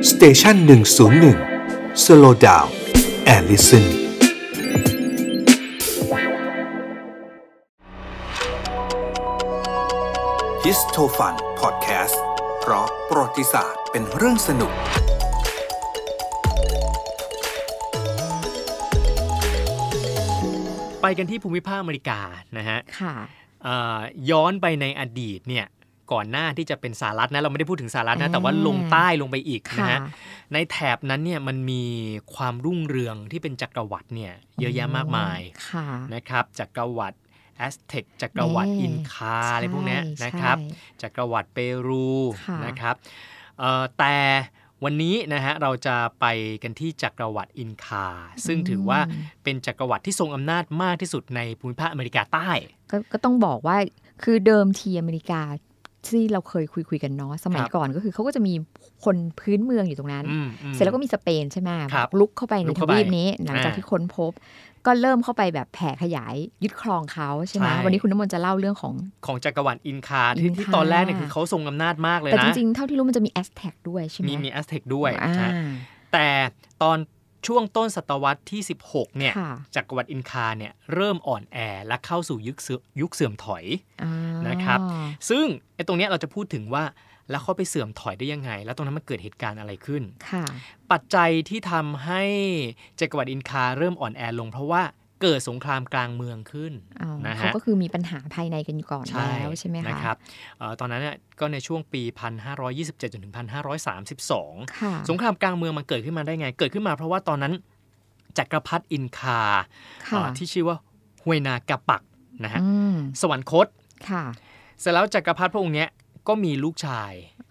สเตชัน101 Slow Down and Listen Histofun Podcast เพราะประวัติศาสตร์เป็นเรื่องสนุกไปกันที่ภูมิภาคอเมริกานะฮะย้อนไปในอดีตเนี่ยก่อนหน้าที่จะเป็นสหรัฐนะเราไม่ได้พูดถึงสหรัฐนะแต่ว่าลงใต้ลงไปอีกนะฮะในแถบนั้นเนี่ยมันมีความรุ่งเรืองที่เป็นจักรวรรดิเนี่ยเยอะแยะมากมายนะครับจักรวรรดิแอสเท็กจักรวรรดิอินคาอะไรพวกนี้นะครับจักรวรรดิเปรูนะครับแต่วันนี้นะฮะเราจะไปกันที่จักรวรรดิอินคาซึ่งถือว่าเป็นจักรวรรดิที่ทรงอำนาจมากที่สุดในภูมิภาคอเมริกาใต้ก็ต้องบอกว่าคือเดิมทีอเมริกาที่เราเคยคุยกันเนาะสมัยก่อนก็คือเขาก็จะมีคนพื้นเมืองอยู่ตรงนั้นเสร็จแล้วก็มีสเปนใช่ไหมลุกเข้าไปในทวีปนี้หลังจากที่ค้นพบก็เริ่มเข้าไปแบบแผ่ขยายยึดครองเขาใช่ไหมวันนี้คุณน้ำมนต์จะเล่าเรื่องของจักรวรรดิอินคาที่ตอนแรกเนี่ยคือเขาทรงอำนาจมากเลยนะแต่จริงๆเท่าที่รู้มันจะมีแอสแท็กด้วยใช่ไหมมีแอสแท็กด้วยนะแต่ตอนช่วงต้นศตวรรษที่16เนี่ยจักรวรรดิอินคาเนี่ยเริ่มอ่อนแอและเข้าสู่ยุคเสื่อมถอยนะครับซึ่งไอ้ตรงนี้เราจะพูดถึงว่าแล้วเขาไปเสื่อมถอยได้ยังไงแล้วตรงนั้นมันเกิดเหตุการณ์อะไรขึ้นปัจจัยที่ทำให้จักรวรรดิอินคาเริ่มอ่อนแอลงเพราะว่าเกิดสงครามกลางเมืองขึ้นนะฮะเขาก็คือมีปัญหาภายในกันก่อนแล้วใช่ไหมคะนะครับตอนนั้นเนี่ยก็ในช่วงปี1527จนถึง1532สงครามกลางเมืองมันเกิดขึ้นมาได้ไงเกิดขึ้นมาเพราะว่าตอนนั้นจักรพรรดิอินคาที่ชื่อว่าฮวยนากาปักนะฮะสวรรคตเสร็จแล้วจักรพรรดิพระองค์เนี้ยก็มีลูกชาย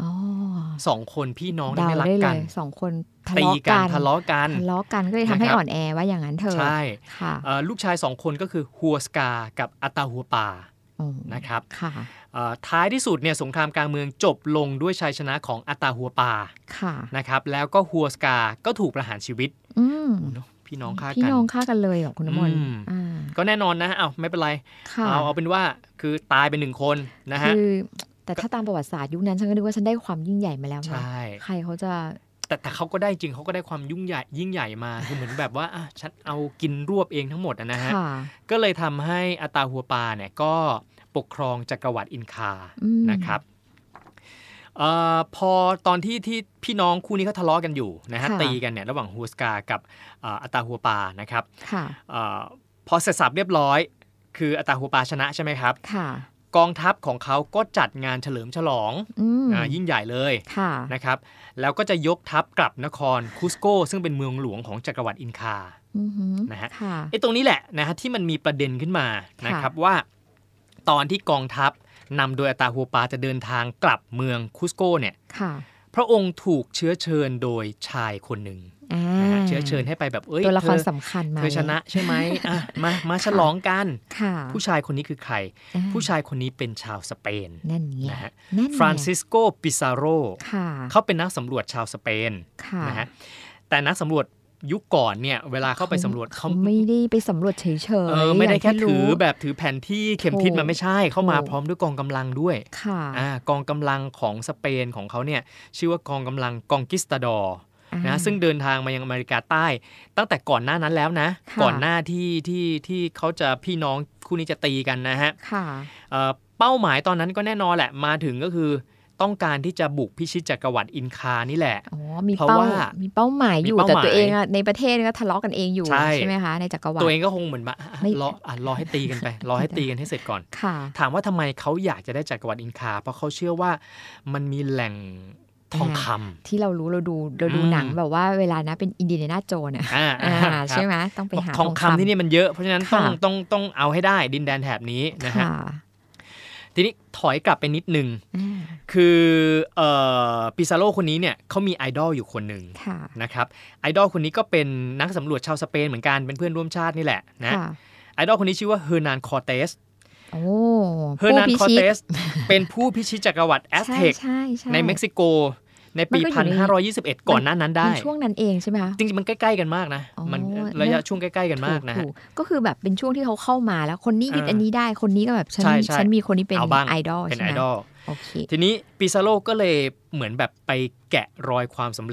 2 คนพี่น้องที่ไม่รักกัน 2 คนทะเลาะกันก็เลยทำให้อ่อนแอว่าอย่างนั้นเถอะใช่ลูกชาย2 คนก็คือฮัวสกากับอัตาฮัวปานะครับท้ายที่สุดเนี่ยสงครามกลางเมืองจบลงด้วยชัยชนะของอัตาฮัวปานะครับแล้วก็ฮัวสกาก็ถูกประหารชีวิตพี่น้องฆ่ากันเลยเหรอคุณน้ำมนต์ก็แน่นอนนะไม่เป็นไรเอาเป็นว่าคือตายไป1 คนนะฮะแต่ถ้าตามประวัติศาสตร์ยุคนั้นฉันก็นึกว่าฉันได้ความยิ่งใหญ่มาแล้วนะใครเขาจะแต่เขาก็ได้จริงเขาก็ได้ความยิ่งใหญ่มาคือเหมือนแบบว่าฉันเอากินรวบเองทั้งหมดนะฮะก็เลยทำให้อัตาฮัวปาเนี่ยก็ปกครองจักรวรรดิอินคานะครับพอตอนที่พี่น้องคู่นี้เขาทะเลาะกันอยู่นะฮะตีกันเนี่ยระหว่างฮัวสกากับอัตาฮัวปานะครับพอเสร็จสับเรียบร้อยคืออัตาฮัวปาชนะใช่ไหมครับกองทัพของเขาก็จัดงานเฉลิมฉลองยิ่งใหญ่เลยนะครับแล้วก็จะยกทัพกลับนครคุสโกซึ่งเป็นเมืองหลวงของจักรวรรดิอินคานะฮะไอ้ตรงนี้แหละนะฮะที่มันมีประเด็นขึ้นมานะครับว่าตอนที่กองทัพนำโดยอัตาฮัวปาจะเดินทางกลับเมืองคุสโกเนี่ยพระองค์ถูกเชื้อเชิญโดยชายคนหนึ่งเชื้อเชิญให้ไปแบบตัวละครสำคัญมาเธอชนะใช่ไหมมาฉลองกันผู้ชายคนนี้คือใครผู้ชายคนนี้เป็นชาวสเปนนะฮะฟรานซิสโกปิซาโรเขาเป็นนักสำรวจชาวสเปนนะฮะแต่นักสำรวจยุคก่อนเนี่ยเวลาเข้าไปสำรวจเขาไม่ได้ไปสำรวจเฉยๆไม่ได้แค่ถือแผนที่เข็มทิศมันไม่ใช่เข้ามาพร้อมด้วยกองกำลังด้วยกองกำลังของสเปนของเขาเนี่ยชื่อว่ากองกำลังกองกิสตาดอร์นะซึ่งเดินทางมายังอเมริกาใต้ตั้งแต่ก่อนหน้านั้นแล้วนะก่อนหน้าที่เขาจะพี่น้องคู่นี้จะตีกันนะฮะเป้าหมายตอนนั้นก็แน่นอนแหละมาถึงก็คือต้องการที่จะบุกพิชิตจักรวรรดิอินคานี่แหละเพราะว่ามีเป้าหมายอยู่แต่ตัวเองในประเทศก็ทะเลาะกันเองอยู่ใช่ไหมคะในจักรวรรดิตัวเองก็คงเหมือนแบบรอให้ตีกันไปรอให้ตีกันให้เสร็จก่อนถามว่าทำไมเขาอยากจะได้จักรวรรดิอินคาเพราะเขาเชื่อว่ามันมีแหล่งทองคำที่เราดูหนังแบบว่าเวลานะเป็นอินเดียนาโจนใช่ไหมต้องไปหาทองคำที่นี่มันเยอะเพราะฉะนั้นต้องเอาให้ได้ดินแดนแถบนี้นะฮะทีนี้ถอยกลับไปนิดนึงคือปิซาโรคนนี้เนี่ยเขามีไอดอลอยู่คนหนึ่งนะครับไอดอลคนนี้ก็เป็นนักสำรวจชาวสเปนเหมือนกันเป็นเพื่อนร่วมชาตินี่แหละนะไอดอลคนนี้ชื่อว่าเฮอร์นานคอร์เตสเฮอร์นานคอร์เตสเป็นผู้พิชิตจักรวรรดิแอสเท็กในเม็กซิโกในปี1521ก่อนหน้านั้นได้ช่วงนั้นเองใช่ไหมคะจริงๆมันใกล้ๆกันมากนะมันระยะช่วงใกล้ๆกันมากนะก็คือแบบเป็นช่วงที่เขาเข้ามาแล้วคนนี้ยึดอันนี้ได้คนนี้ก็แบบฉันมีคนนี้เป็นไอดอลใช่ไหมทีนี้ปิซาโรก็เลยเหมือนแบบไปแกะรอยความสำเร็จ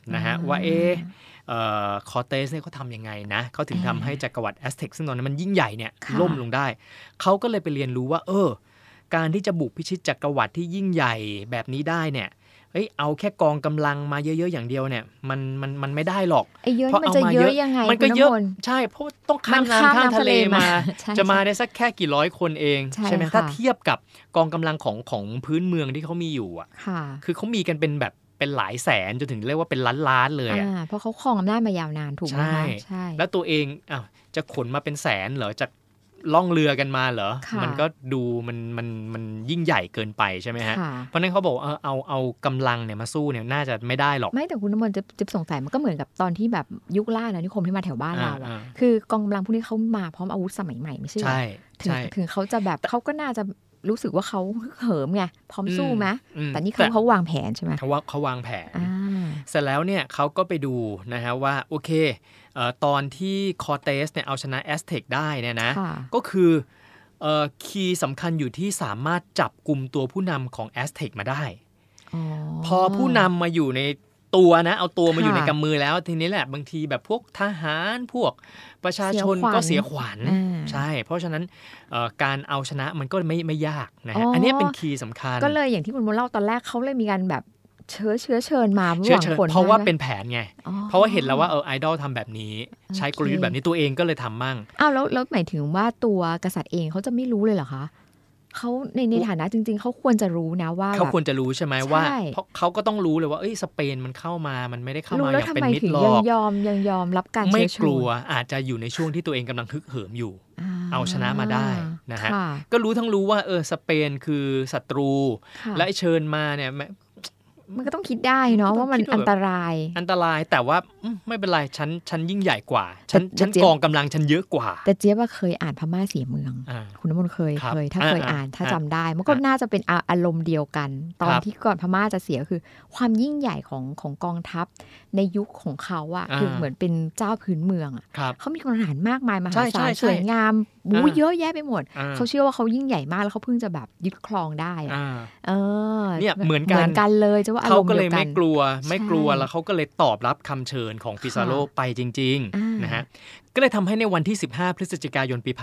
นะฮะว่าคอร์เตสเนี่ยเขาทำยังไงนะเขาถึงทำให้จักรวรรดิแอสเท็กซึ่งตอนนั้นมันยิ่งใหญ่เนี่ยล่มลงได้เขาก็เลยไปเรียนรู้ว่าการที่จะบุกพิชิตจักรวรรดิที่ยิ่งใหญ่แบบนี้ได้เนี่ยเอาแค่กองกำลังมาเยอะๆอย่างเดียวเนี่ยมันไม่ได้หรอกเพราะมันจะเยอะยังไงมันก็เยอะใช่เพราะต้องข้ามน้ำข้ามทะเลมาจะมาได้สักแค่กี่ร้อยคนเองใช่ไหมถ้าเทียบกับกองกำลังของพื้นเมืองที่เขามีอยู่อ่ะคือเขามีกันเป็นหลายแสนจนถึงเรียกว่าเป็นล้านๆเลยอ่ะเพราะเขาครองอำนาจมายาวนานถูกไหมใช่แล้วตัวเองจะขนมาเป็นแสนเหรอจะล่องเรือกันมาเหรอมันก็ดูมันยิ่งใหญ่เกินไปใช่ไหมฮะเพราะนั้นเขาบอกเอากำลังเนี่ยมาสู้เนี่ยน่าจะไม่ได้หรอกไม่แต่คุณน้ำมนต์จะสงสัยมันก็เหมือนกับตอนที่แบบยุคล่าอาณานิคมที่มาแถวบ้านเราอ่ะคือกองกำลังพวกนี้เขามาพร้อมอาวุธสมัยใหม่ไม่ใช่ถึงเขาจะแบบเขาก็น่าจะรู้สึกว่าเขาเหิมไงพร้อมสู้ไหมแต่นี่เขาวางแผนใช่ไหมเขาวางแผนเสร็จแล้วเนี่ยเขาก็ไปดูนะฮะว่าโอเคตอนที่คอร์เตสเนี่ยเอาชนะแอสเท็กได้เนี่ยนะก็คือคีย์สำคัญอยู่ที่สามารถจับกลุ่มตัวผู้นำของแอสเท็กมาได้พอผู้นำมาอยู่ในตัวนะเอาตัวมาอยู่ในกำมือแล้วทีนี้แหละบางทีแบบพวกทหารพวกประชาชนก็เสียขวัญใช่เพราะฉะนั้นการเอาชนะมันก็ไม่ยากนะฮะอันนี้เป็นคีย์สำคัญก็เลยอย่างที่คุณมนต์เล่าตอนแรกเขาเลยมีการแบบเชื้อเชิญมาหวังผลเพราะว่าเป็นแผนไงเพราะว่าเห็นแล้วว่าไอดอลทำแบบนี้ใช้กลยุทธ์แบบนี้ตัวเองก็เลยทำมั่งแล้วหมายถึงว่าตัวกษัตริย์เองเขาจะไม่รู้เลยเหรอคะเขาในฐานะจริงๆเขาควรจะรู้นะว่าเขาควรจะรู้ใช่ไหมว่าเพราะเขาก็ต้องรู้เลยว่าสเปนมันเข้ามามันไม่ได้เข้ามาอย่างเป็นมิตรหรอกยังยอมรับการไม่กลัวอาจจะอยู่ในช่วงที่ตัวเองกำลังฮึกเหิมอยู่เอาชนะมาได้นะฮะก็รู้ว่าสเปนคือศัตรูและเชิญมาเนี่ยมันก็ต้องคิดได้เนาะว่ามันอันตรายแต่ว่าไม่เป็นไรฉันยิ่งใหญ่กว่าฉันกองกำลังฉันเยอะกว่าแต่เจี๊ยบว่าเคยอ่านพม่าเสียเมืองคุณน้ำมนต์เคยถ้าเคยอ่านถ้าจำได้มันก็น่าจะเป็นอารมณ์เดียวกันตอนที่ก่อนพม่าจะเสียคือความยิ่งใหญ่ของกองทัพในยุคของเขาอะคือเหมือนเป็นเจ้าพื้นเมืองอะเขามีกองทหารมากมายมหาศาลสวยงามเยอะแยะไปหมดเขาเชื่อว่าเขายิ่งใหญ่มากแล้วเขาเพิ่งจะแบบยึดครองได้เนี่ยเหมือนกันเลยจะว่าเขาก็เลยไม่กลัวแล้วเขาก็เลยตอบรับคำเชิญของปิซาโรไปจริงๆนะฮะก็เลยทำให้ในวันที่15พฤศจิกายนปี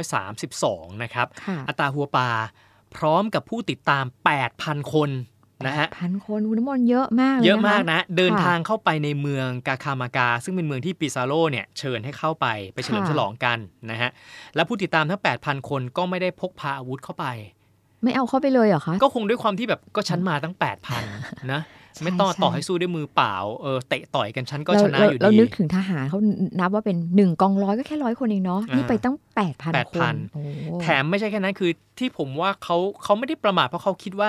1532นะครับอัตาฮัวปาพร้อมกับผู้ติดตาม 8,000 คนนะฮะ 8,000 คนคุณน้ำมนต์เยอะมากเลยเยอะมากนะเดินทางเข้าไปในเมืองกาคามากาซึ่งเป็นเมืองที่ปิซาโรเนี่ยเชิญให้เข้าไปเฉลิมฉลองกันนะฮะและผู้ติดตามทั้ง 8,000 คนก็ไม่ได้พกพาอาวุธเข้าไปไม่เอาเข้าไปเลยเหรอคะก็คงด้วยความที่แบบก็ฉันมาตั้ง 8,000 นะไม่ต่อให้สู้ด้วยมือเปล่าเตะต่อยกันฉันก็ชนะอยู่ดีเรานึกถึงทหารเขานับว่าเป็น1กองร้อยก็แค่100คนเองเนาะนี่ไปตั้ง 8,000 คนแถมไม่ใช่แค่นั้นคือที่ผมว่าเขาไม่ได้ประมาทเพราะเขาคิดว่า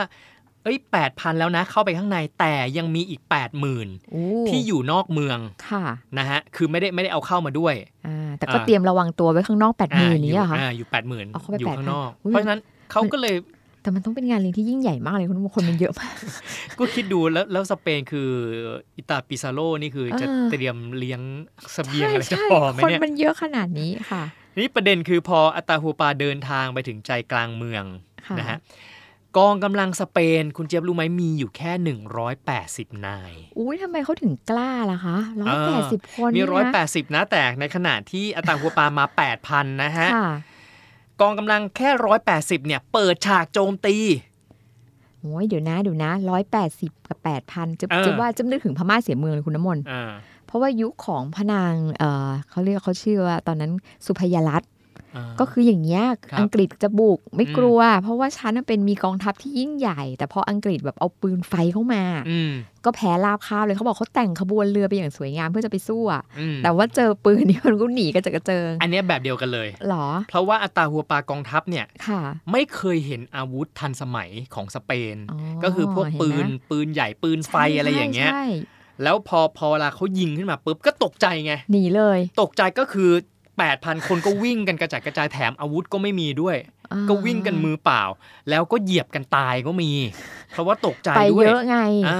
8,000 แล้วนะเข้าไปข้างในแต่ยังมีอีก 80,000 ที่อยู่นอกเมืองนะฮะคือไม่ได้เอาเข้ามาด้วยแต่ก็เตรียมระวังตัวไว้ข้างนอก 80,000 นี้อะค่ะอยู่ 80,000 อยู่ข้างนอกเพราะฉะนั้นเขาก็เลยแต่มันต้องเป็นงานเลี้ยงที่ยิ่งใหญ่มากเลยคนมันเยอะมากก็คิดดูแล้วสเปนคืออิตาปิซาโรนี่คือจะเตรียมเลี้ยงเสบียงอะไรจะพอไหมเนี่ยคนมันเยอะขนาดนี้ค่ะนี่ประเด็นคือพออัตาฮัวปาเดินทางไปถึงใจกลางเมืองนะฮะกองกำลังสเปนคุณเจี๊ยบรู้ไหมมีอยู่แค่180 นายอุ้ยทำไมเขาถึงกล้าล่ะคะ180 คนมี180นะแต่ในขณะที่อัตาฮัวปามา 8,000 นะฮะกองกำลังแค่180เนี่ยเปิดฉากโจมตีโอ้ยเดี๋ยวนะ180กับ 8,000 จะว่าจะนึกถึงพม่าเสียเมืองเลยคุณน้ำมนต์เพราะว่ายุคของพระนางเขาชื่อว่าตอนนั้นสุพยรัตน์ก็คืออย่างเงี้ยอังกฤษจะบุกไม่กลัวเพราะว่าฉันเป็นมีกองทัพที่ยิ่งใหญ่แต่พออังกฤษแบบเอาปืนไฟเข้ามาก็แพ้ราบคาบเลยเขาบอกเขาแต่งขบวนเรือไปอย่างสวยงามเพื่อจะไปสู้แต่ว่าเจอปืนนี่มันก็หนีกระเจิงอันนี้แบบเดียวกันเลยหรอเพราะว่าอัตาฮัวปากองทัพเนี่ยไม่เคยเห็นอาวุธทันสมัยของสเปนก็คือพวกปืนใหญ่ปืนไฟอะไรอย่างเงี้ยแล้วพอเวลาเขายิงขึ้นมาปุ๊บก็ตกใจไงหนีเลยตกใจก็คือ8,000 คนก็วิ่งกันกระจัดกระจายแถมอาวุธก็ไม่มีด้วยก็วิ่งกันมือเปล่าแล้วก็เหยียบกันตายก็มีเพราะว่าตกใจด้วยไปเยอะไง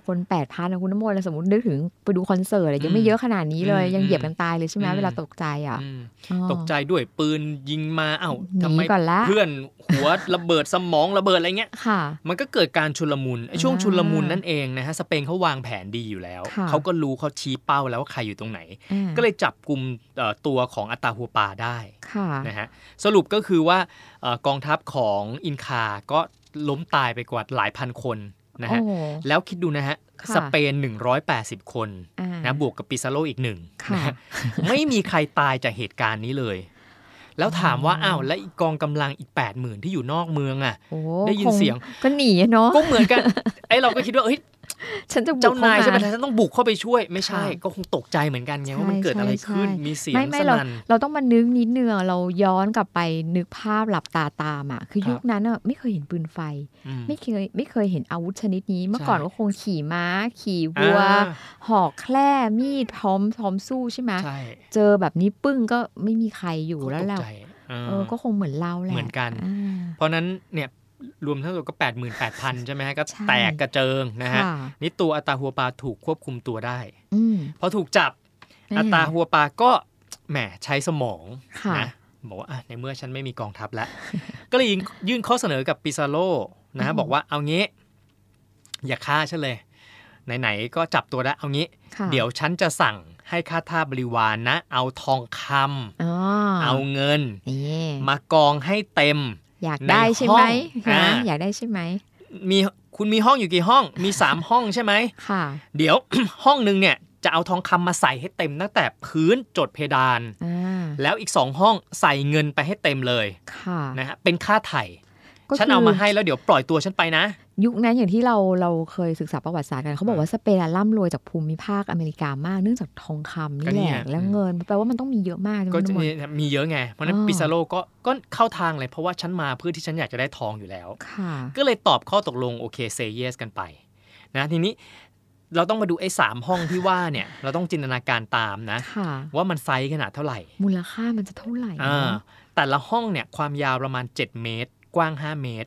คน 8,000 นะคุณน้ำมนต์สมมุตินึกถึงไปดูคอนเสิร์ตอะไรยังไม่เยอะขนาดนี้เลยยังเหยียบกันตายเลยใช่ไหมเวลาตกใจอ่ะตกใจด้วยปืนยิงมาทำไมเพื่อนหัวระเบิดสมองระเบิดอะไรเงี้ยมันก็เกิดการชุลมุนไอ้ช่วงชุลมุนนั่นเองนะฮะสเปนเขาวางแผนดีอยู่แล้วเขาก็รู้เขาชี้เป้าแล้วว่าใครอยู่ตรงไหนก็เลยจับกลุ่มตัวของอัตาฮัวปาได้นะฮะสรุปก็คือว่ากองทัพของอินคาก็ล้มตายไปกว่าหลายพันคนนะฮะแล้วคิดดูนะฮะสเปน180คนนะบวกกับปิซาโรอีก1นะไม่มีใครตายจากเหตุการณ์นี้เลยแล้วถามว่าแล้วอีกกองกำลังอีก 80,000 ที่อยู่นอกเมืองได้ยินเสียงก็หนีเนาะก็เหมือนกันไอ้เราก็คิดว่าฉันจะเจ้านายใช่ไหมฉันต้องบุกเข้าไปช่วยไม่ใช่ก็คงตกใจเหมือนกันไงว่ามันเกิดอะไรขึ้นมีเสียงสนั่นเราต้องมานึกนิดนึงเราย้อนกลับไปนึกภาพหลับตาตามคือยุคนั้นไม่เคยเห็นปืนไฟไม่เคยเห็นอาวุธชนิดนี้เมื่อก่อนก็คงขี่ม้าขี่วัวหอกแคร่มีดพร้อมสู้ใช่ไหมเจอแบบนี้ปึ้งก็ไม่มีใครอยู่แล้วเราก็คงเหมือนเราแหละเหมือนกันเพราะนั้นเนี่ยรวมทั้งหมดก็ 88,000 ใช่ไหมฮะก็แตกกระเจิงนะฮะนี่ตัวอัตาฮัวปาถูกควบคุมตัวได้พอถูกจับอัตาฮัวปาก็แหมใช้สมองนะบอกว่าในเมื่อฉันไม่มีกองทัพแล้ว ก็เลยยื่นข้อเสนอกับปิซาโรนะฮะบอกว่าเอางี้อย่าฆ่าฉันเลยไหนๆก็จับตัวได้เอางี้เดี๋ยวฉันจะสั่งให้ข้าทาสบริวารนะเอาทองคำเอาเงินมากองให้เต็มอยากได้ใช่ไหมอยากได้ใช่ไหมคุณมีห้องอยู่กี่ห้องมี3ห้องใช่ไหมค่ะเดี๋ยว ห้องนึงเนี่ยจะเอาทองคำมาใส่ให้เต็มตั้งแต่พื้นจดเพดานแล้วอีก2ห้องใส่เงินไปให้เต็มเลยนะฮะเป็นค่าไถ่ฉันเอามาให้แล้วเดี๋ยวปล่อยตัวฉันไปนะยุคนั้นอย่างที่เราเคยศึกษาประวัติศาสตร์กันเขาบอกว่าสเปนร่ำรวยจากภูมิภาคอเมริกามากเนื่องจากทองคำนี่แหละแล้วเงินแปลว่ามันต้องมีเยอะมากก็จะมีเยอะไงเพราะนั้นปิซาโรก็เข้าทางเลยเพราะว่าฉันมาเพื่อที่ฉันอยากจะได้ทองอยู่แล้วก็เลยตอบข้อตกลงโอเคเซย์เยสกันไปนะทีนี้เราต้องมาดูไอ้3ห้องที่ว่าเนี่ยเราต้องจินตนาการตามนะว่ามันไซส์ขนาดเท่าไหร่มูลค่ามันจะเท่าไหร่แต่ละห้องเนี่ยความยาวประมาณ7 เมตรกว้าง5 เมตร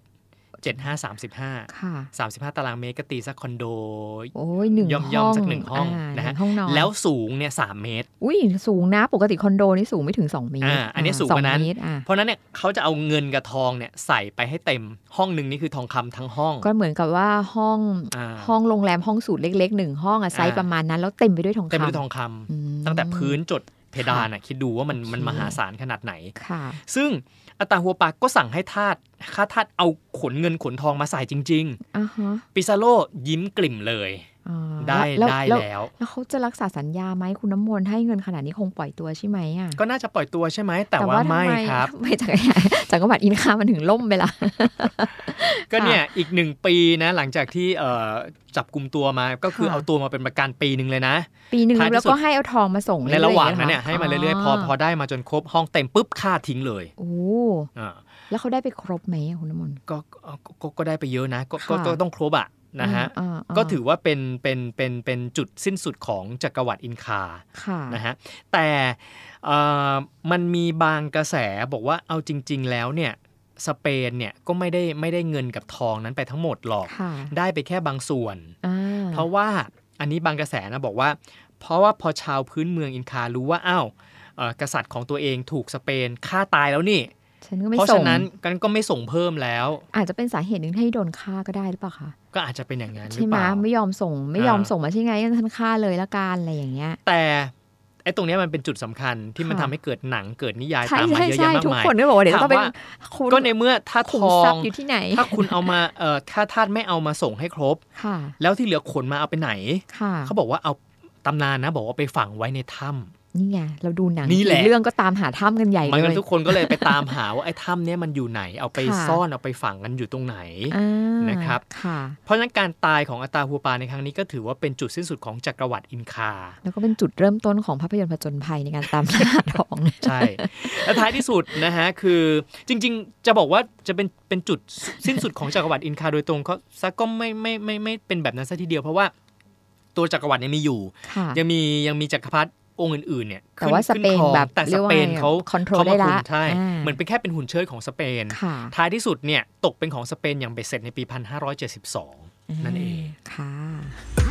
35 ตารางเมตรก็ตีสักคอนโดย่อมๆสัก1ห้องนะฮะแล้วสูงเนี่ย3 เมตรอุ้ยสูงนะปกติคอนโดนี่สูงไม่ถึง2 เมตรอันนี้สูงกว่านั้นเพราะนั้นเนี่ยเขาจะเอาเงินกับทองเนี่ยใส่ไปให้เต็มห้องนึงนี่คือทองคำทั้งห้องก็เหมือนกับว่าห้องโรงแรมห้องสูตรเล็กๆ1ห้องไซส์ประมาณนั้นแล้วเต็มไปด้วยทองคำตั้งแต่พื้นจดเพดานคิดดูว่ามันมหาศาลขนาดไหนซึ่งอัตาฮัวปาก็สั่งให้ข้าทาสเอาขนเงินขนทองมาใส่จริงๆปิซาโรยิ้มกลิ่มเลยได้แล้วเขาจะรักษาสัญญาไหมคุณน้ำมนต์ให้เงินขนาดนี้คงปล่อยตัวใช่ไหมก็น่าจะปล่อยตัวใช่ไหมแต่ว่าไม่ครับไม่จักรวรรดิอินคามันถึงล่มไปละก็เนี่ยอีก1 ปีนะหลังจากที่จับกุมตัวมาก็คือเอาตัวมาเป็นประกันปีนึงเลยนะปีนึงแล้วก็ให้เอาทองมาส่งในระหว่างนั้นเนี่ยให้มาเรื่อยๆพอได้มาจนครบห้องเต็มปุ๊บฆ่าทิ้งเลยโอ้แล้วเขาได้ไปครบไหมคุณน้ำมนต์ก็ได้ไปเยอะนะก็ต้องครบอ่ะนะฮะก็ถือว่าเป็นจุดสิ้นสุดของจักรวรรดิอินคานะฮะแต่มันมีบางกระแสบอกว่าเอาจริงๆแล้วเนี่ยสเปนเนี่ยก็ไม่ได้เงินกับทองนั้นไปทั้งหมดหรอกได้ไปแค่บางส่วนเพราะว่าอันนี้บางกระแสนะบอกว่าเพราะว่าพอชาวพื้นเมืองอินคารู้ว่ากษัตริย์ของตัวเองถูกสเปนฆ่าตายแล้วนี่เพราะฉะนั้นก็ไม่ส่งเพิ่มแล้วอาจจะเป็นสาเหตุหนึ่งให้โดนฆ่าก็ได้หรือเปล่าคะก็อาจจะเป็นอย่างนั้นใช่ไหมไม่ยอมส่งมาใช่ไงท่านฆ่าเลยละกันอะไรอย่างเงี้ยแต่ไอ้ตรงนี้มันเป็นจุดสำคัญที่มันทำให้เกิดหนังเกิดนิยายตามมาเยอะแยะมากมายทุกคนก็บอกว่าเดี๋ยวต้องเป็นก็ในเมื่อถ้าทองอยู่ที่ไหนถ้าคุณเอามาถ้าทาสไม่เอามาส่งให้ครบแล้วที่เหลือขนมาเอาไปไหนเขาบอกว่าเอาตำนานนะบอกว่าไปฝังไว้ในถ้ำนี่ไงเราดูหนังเรื่องก็ตามหาถ้ำกันใหญ่เลยมันทุกคนก็เลยไปตามหาว่าไอ้ถ้ำเนี้ยมันอยู่ไหนเอาไปซ่อนเอาไปฝังกันอยู่ตรงไหนนะครับเพราะฉะนั้นการตายของอัตาฮัวปาในครั้งนี้ก็ถือว่าเป็นจุดสิ้นสุดของจักรวรรดิอินคาแล้วก็เป็นจุดเริ่มต้นของภาพยนตร์ผจญภัยในการตามล่าทองใช่และท้ายที่สุดนะฮะคือจริงๆจะบอกว่าจะเป็นจุดสิ้นสุดของจักรวรรดิอินคาโดยตรงเขาซะก็ไม่เป็นแบบนั้นซะทีเดียวเพราะว่าตัวจักรวรรดิยังมีอยู่ยังมีจักรพรรดิองค์อื่นๆเนี่ยแต่ว่าสเปนแบบแต่สเปนเขาคอนโทรลได้ละใช่เหมือนเป็นแค่เป็นหุ่นเชิดของสเปนท้ายที่สุดเนี่ยตกเป็นของสเปนอย่างเบ็ดเสร็จในปี 1572 นั่นเองค่ะ